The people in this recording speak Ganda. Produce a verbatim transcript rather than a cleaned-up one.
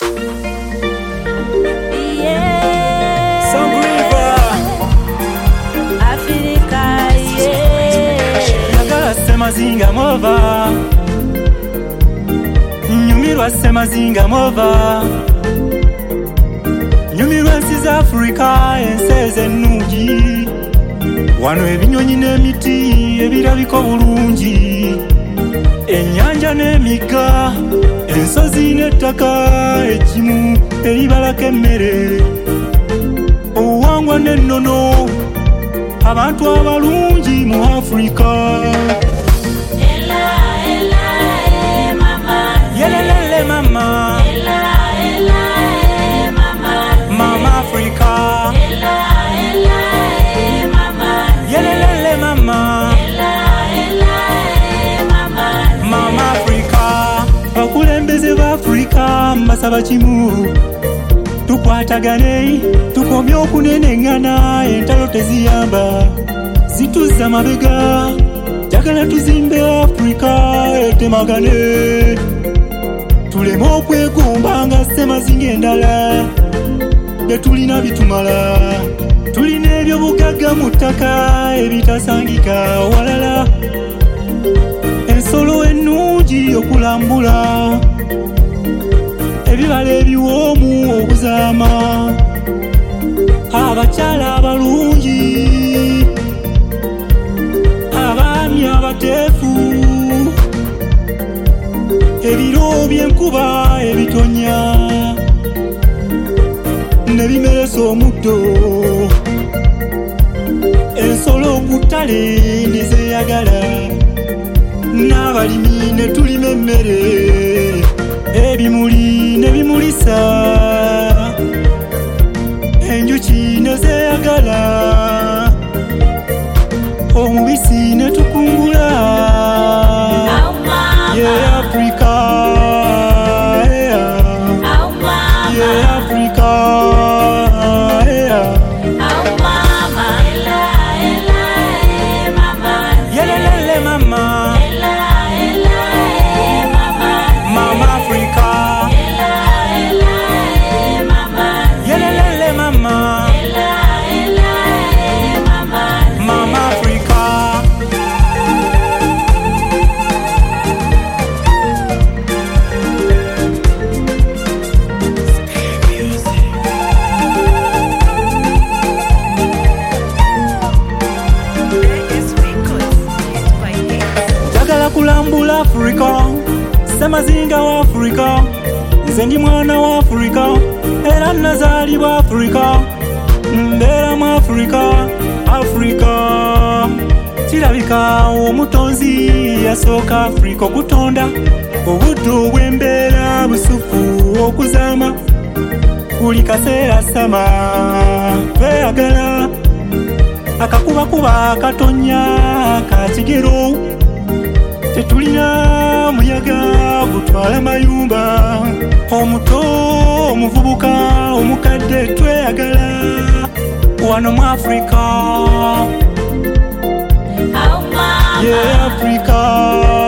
Yeah. Song River. Africa, yeah. Yagala Semazinga mova. Nyumirwa Semazinga mova. Nyumirwa ensi za Africa ensi ennungi. Wano ebinyonyi n'emiti ebirabika bulungi. Ennyanja n'emigga, ensozi n'ettaka ekimu eribalako emmere. Obuwangwa n'ennono, abantu abalungi mu Africa. Ella, ella, eh, mama. Yelelele mama. Ella, ella, eh, mama. Mama Africa. Ella, ella, eh, mama. Yelelele mama. Ella, ella, eh, mama. Mama Africa. Bakulembeze ba Africa mbasaba kimu. Tukwatagane, tukomye okunenengana, entalo teziyamba. Zituzza mabega, jagala tuzimbe Africa etemagane. Tuleme okwegomba nga Semazinga endala, tetulina bitumala. Tulina ebyobugagga mu ttaka ebitasangika walala. Ensolo ennungi okulambula, ebibala ebiwoomu okuzaama. Abakyala abalungi, abaami abateefu, ebiro by'enkuba ebitonya ne bimeresa omuddo. Ensolo ku ttale ne zeeyagala, n'abalimi ne tulima emmere. Ebimuli ne bimulisa, enjuki ne zeeyagala, omubisi ne tukungula. Oh, mama. Yeah, Africa. Yeah, Oh, mama. yeah, Africa. Yeah, Oh, mama. Ella, ella, eh, mama. yelelele mama. Ella, ella, eh, mama. Mama Africa. Ella, ella, eh, mama. Yelelele mama. Ella, ella, eh, mama. Mama Africa. Jagala kulambula Africa, Semazinga wa Africa. Nze ndi mwana wa Africa, era nazaalibwa Africa. Mbeera mu Africa, Africa. Kirabika omutonzi yasooka Africa okutonda. Obudde obw'embeera busufu okuzaama. Buli kaseera sama tweyagala. Akakubakuba akatonya ka kigero. Tetulina muyaga gutwala mayumba. Omuto omuvubuka omukadde tweyagala wano mu Africa. Oh, mama. Yeah, Africa.